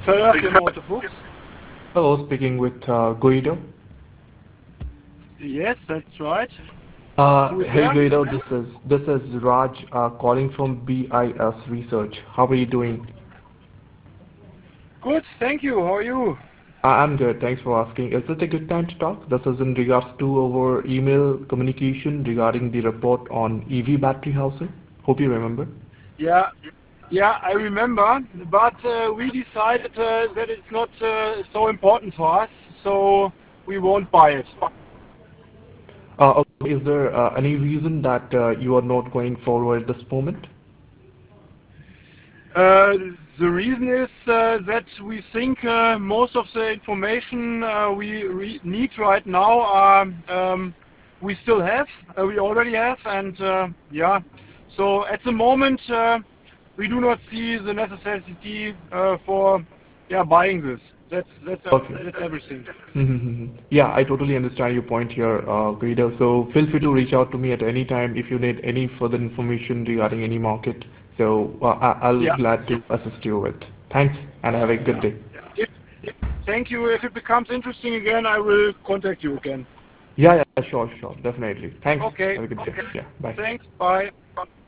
Verjörg Motor Fuchs. Hello, speaking with Guido. Yes, that's right. Who is Hey there? Guido, this is Raj calling from BIS Research. How are you doing? Good, thank you. How are you? I'm good, thanks for asking. Is it a good time to talk? This is in regards to our email communication regarding the report on EV battery housing. Hope you remember. Yeah, yeah, I remember, but we decided that it's not so important for us, so we won't buy it. Okay, is there any reason that you are not going forward at this moment? Uh, the reason is that we think most of the information we need right now we still have, we already have, and yeah. So at the moment we do not see the necessity for buying this. Okay. That's everything. Yeah, I totally understand your point here, Guido. So feel free to reach out to me at any time if you need any further information regarding any market. So I'll Yeah, glad to assist you with. Thanks, and have a good yeah. day. If, Thank you. If it becomes interesting again, I will contact you again. Yeah, yeah, sure, definitely. Thanks. Okay. Have a good day. Yeah, bye. Thanks. Bye.